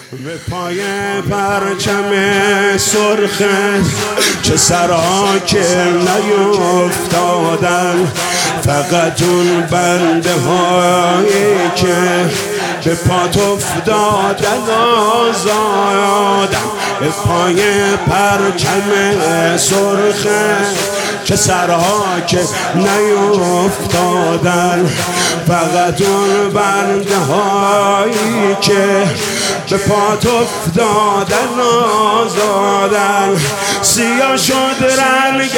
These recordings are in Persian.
به پای پرچم سرخ چه سرها که نیفتادن، فقط اون بنده هایی که به پات افتادن آزادن. به پای پرچم سرخ چه سرها که نیفتادن، فقط اون بنده هایی که به پات افتادن آزادن. سیاه شد رنگ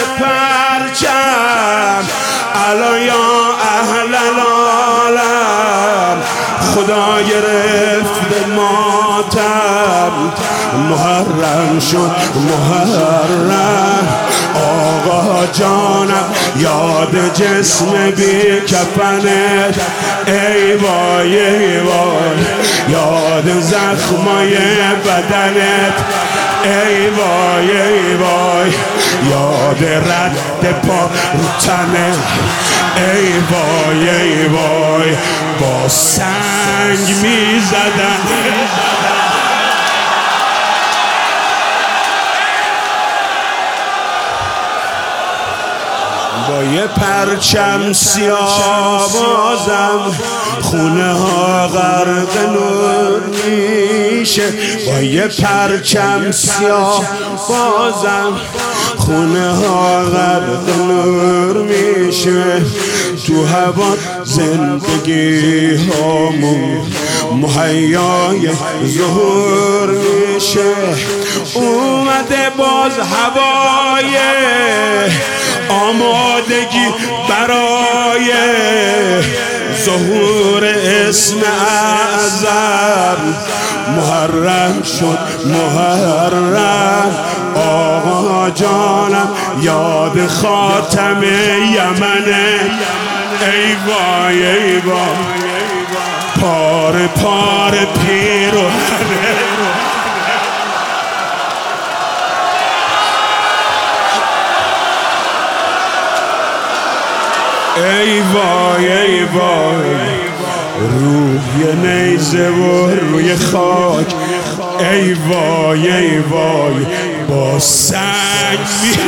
پرچم الان یا اهل العالم، خدا گرفت ماتم، محرم شد محرم. آقا جانم یاد جسم بی کفنت، ای وای ای وای یاد زخمای بدنت، ای وای ای وای یاد رد پا رو تنت، ای وای ای وای با سنگ می زدن. با یه پرچم سیاه بازم خونه ها غرق نور میشه، با یه پرچم سیاه بازم خونه ها غرق نور میشه. تو هوا زندگی هامون مهیای ظهور میشه. اومده باز هوای آمادگی برای ظهور اسم اعظم، محرم شد محرم. آقا جانم یاد خاتم یمنه، ای وای ای وای پار پار پیرهنه. ای وای ای وای روح یه نیزه و روی خاک، ای وای ای وای با سنگ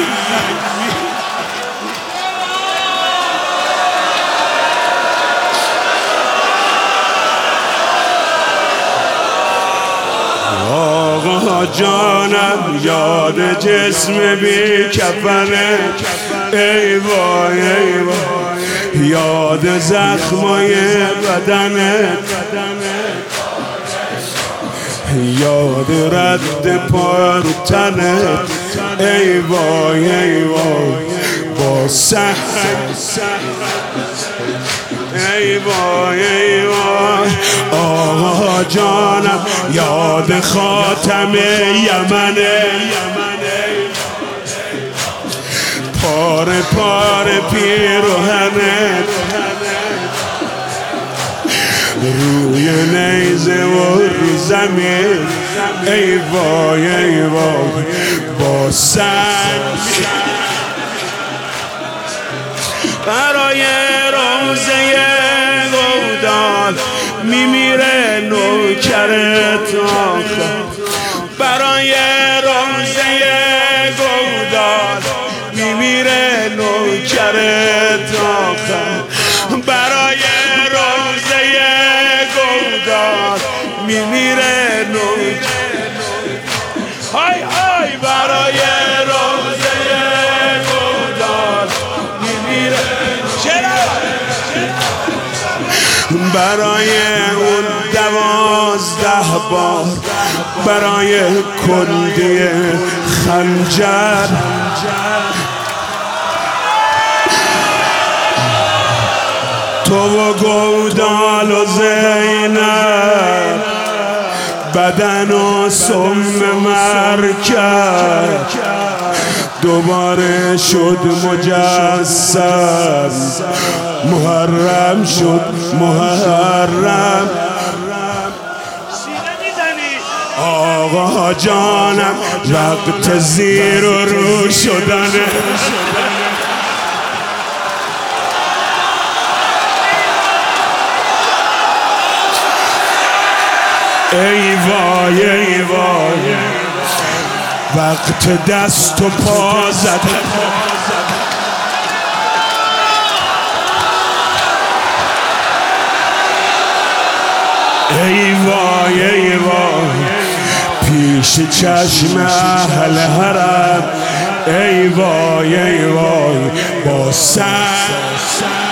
آقا جانم یاد جسم بی کفنه، ای وای ای وای یاد زخمای بدنت، یاد رد پا رو تنت، ای وای ای وای با سنگ، ای وای ای وای آقا جانم یاد خاتم یمنه، پار پار پیرهنت، روی نیزه و رو زمین، ای وای ای وای با سنگ. برای روزه گودال میمیره نوکرت آخر، برای روزه گودال میمیره نوکرت آخر، برای روزه گودال میمیره نوکرت، های های برای روزه گودال میمیره، برای اون 12 بار، برای کندی خنجر، تو و گودال و زینب بدن و سم مرکب، دوباره شد مجسم، محرم شد محرم. آقا جانم وقت زیر و رو شدنه، ای وای ای وای وقت دست و پا زدن ای وای ای وای پیش چشم اهل حرم ای وای با سر